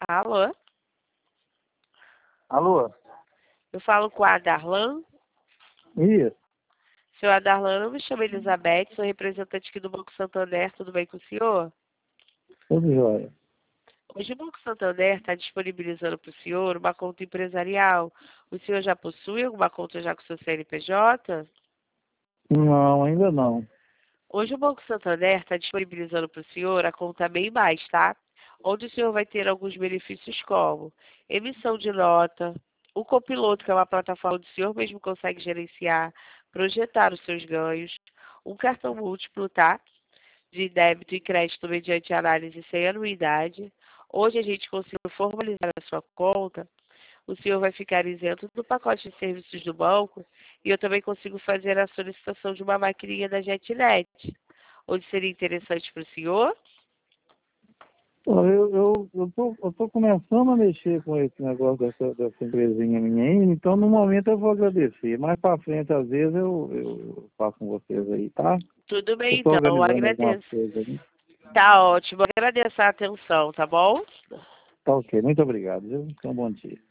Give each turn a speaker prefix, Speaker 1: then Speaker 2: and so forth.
Speaker 1: Alô?
Speaker 2: Alô?
Speaker 1: Eu falo com a Adarlan.
Speaker 2: Isso,
Speaker 1: Senhor Adarlan, eu me chamo Elizabeth, sou representante aqui do Banco Santander, tudo bem com o senhor?
Speaker 2: tudo jóia.
Speaker 1: Hoje o Banco Santander está disponibilizando para o senhor uma conta empresarial. O senhor já possui alguma conta já com o seu CNPJ?
Speaker 2: Não, ainda não.
Speaker 1: Hoje o Banco Santander está disponibilizando para o senhor a conta Bem Mais, tá? Onde o senhor vai ter alguns benefícios como emissão de nota, o copiloto, que é uma plataforma onde o senhor mesmo consegue gerenciar, projetar os seus ganhos, um cartão múltiplo, tá? De débito e crédito mediante análise sem anuidade. Hoje a gente conseguiu formalizar a sua conta, o senhor vai ficar isento do pacote de serviços do banco e eu também consigo fazer a solicitação de uma maquininha da JetNet. Onde seria interessante para o senhor?
Speaker 2: Eu tô começando a mexer com esse negócio dessa empresinha minha aí, então no momento eu vou agradecer. Mais para frente, às vezes, eu faço com vocês aí, tá?
Speaker 1: Tudo
Speaker 2: Eu
Speaker 1: bem,
Speaker 2: estou
Speaker 1: então,
Speaker 2: organizando algumas
Speaker 1: agradeço.
Speaker 2: coisas aí.
Speaker 1: Tá ótimo, agradeço a atenção, tá bom?
Speaker 2: Tá ok, muito obrigado, viu? Tenha um bom dia.